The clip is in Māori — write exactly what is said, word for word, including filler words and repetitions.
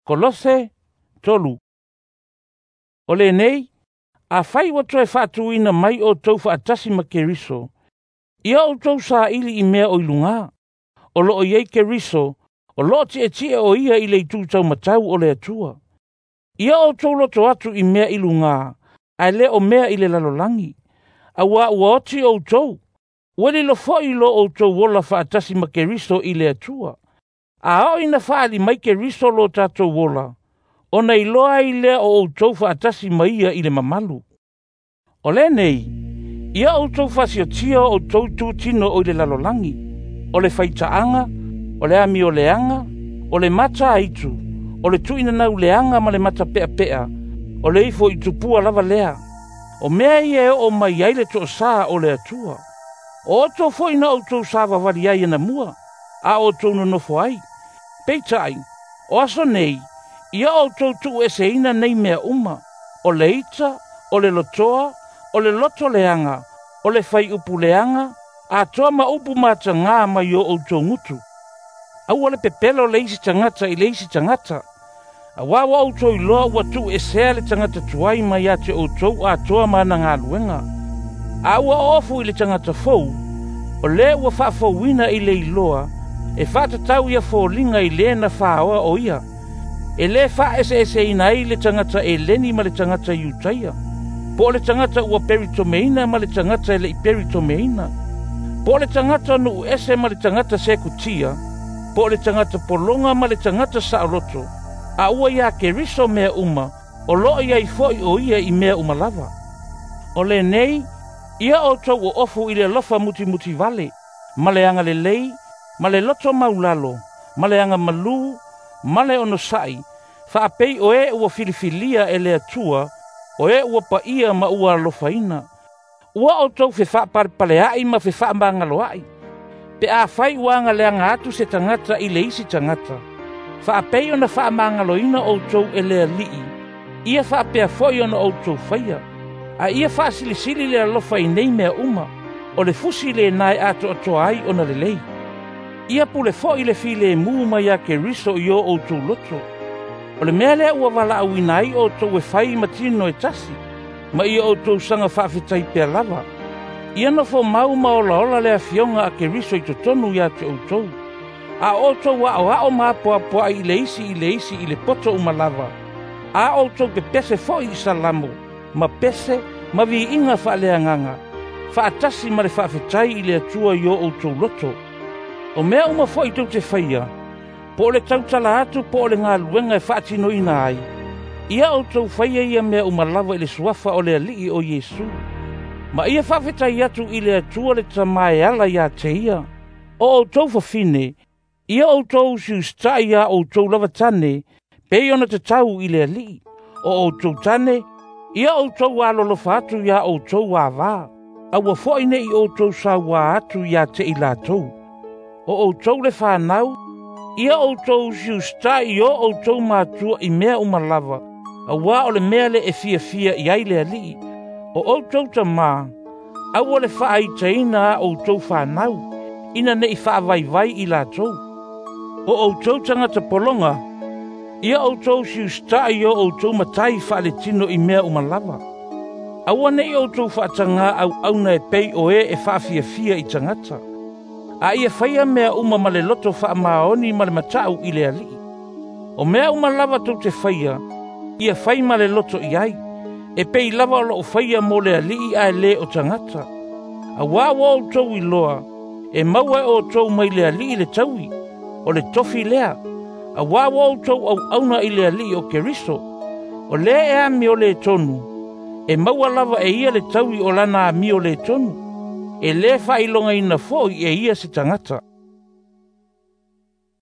Kolose tolu. O le nei, a fai watu e whaatuina mai o tau whaatasi ma Keriso. Ia o tau sa ili i mea o ilunga. O lo o iei Keriso, o lo ti e tia o ia i le tu tau matau o le atua. Ia o tau loto atu i mea ilunga, ai le o mea i le lalolangi. A wa ua oti o tau, wali lo foi lo o tau wola whaatasi ma Keriso i le atua. A o ina whaali mai Keriso lo tatou wola. O nei loa i lea o o tau whaatasi maia i le mamalu. O le nei, ia o tau whasio tia o tau tūtino o le lalolangi, o le whaitaanga, o le ami o leanga, o le mata aitu, o le tuina nau leanga ma le mata pea pea, o le ifo i tupua lava lea, o mea ia e o mai aile to saa o le atua. O to foina o tau saa wawari ai na mua, a o tau no nofo ai. Peitai, o aso nei, ia o tau tu e se ina nei mea uma, o le ita, o le lotoa, o le loto leanga, o le fai upu leanga, a toa ma upu mata ngā mai o o tau ngutu. Au ale pepelo le isi tangata i le isi tangata. A wawa o tau iloa ua tu e sea le tangata tuai mai ate o tau a toa mana ngā luenga. A ua ofu i le tangata fau, o le ua wha fauina i le iloa, e whata tau ia fōlinga i le na whaoa o ia. E le wha ese ese ina i le tangata e leni ma le tangata iutaia. Po le tangata ua peritomeina ma le tangata e le i peritomeina. Po le tangata nu ese ma le tangata sekutia. Po le tangata polonga ma le tangata saoloto. A ua ia Keriso mea uma, o loa ia i foi o ia i mea uma lava. O le nei, ia o tau o ofu i le lofa muti muti vale, ma le anga le lei, ma le loto maulalo, ma le anga malu, ma le ono sai, fa apei o e ua filifilia e le atua, o e ua pa ia ma ua lofaina. Ua o tau fe fa parpaleai ma fe fa mangaloai. Pe a fai uanga le anga atu se tangata i le isi tangata. Fa apei ona fa mangaloina o tau e le alii. Ia fa apea foi ona o tau faia. A ia fa silisili le alofa i nei mea uma, o le fusi le nai ato atoa ai ona le lei. Ia pule fo i le file mu mai a Keriso i o o tau loto. O le mea lea ua wala au inai o tau e fai matino e tasi, ma ia o tau sanga whawhetai pia lava. Ia no fo mau maola ola lea fionga a Keriso i totonu ia te o tau. A o tau wa o ao maapoa poa i le isi i le isi i le poto uma lava. A o tau pe pese fo i salamo, ma pese ma vi inga wha lea nganga. Wha atasi ma le whawhetai i le atua i o o tau loto. O mea uma fo i tau te whaia, po le tau tala atu po le ngā luenga e whaatino ina ai. Ia o tau whaia ia mea uma lava i le suafa o le alii o Yesu. Ma ia whawhetai atu i le atua le tamae ala ia te ia. O o tau whawhine, ia o tau siustai ia o tau lava tane, pei ona te tau i le alii. O o tau tane, ia o tau alolofa atu ia o tau wāwā. Aua foine i o tau sa wā atu ia te i la tau. O o tau le whanau, ia o tau siustai o o tau mātua i mea umalava, a wā o le mea le e fia fia i aile alii. O o tau ta mā, au o le whaai taina o tau whanau, ina ne i whaavai vai i la tau. O o tau tangata polonga, ia o tau siustai o o tau matai whaale tino i mea umalava. Aua nei o tau whaatanga au auna e pei o e e whaafia fia i tangata. A ia whaia mea uma ma le loto wha maoni ma le matau i le alii. O mea uma lava tau te whaia, ia whai ma le loto i ai, e pei lava o lo whaia mo le alii a le o tangata. A wawa o tau i loa, e maua o tau mai le alii le taui, o le tofi lea. A wawa o tau au auna i le alii o Keriso, o le e ami o le tonu, e maua lava e ia le taui o lana ami o le tonu. E le whailonga ina fo i e ia se tangata.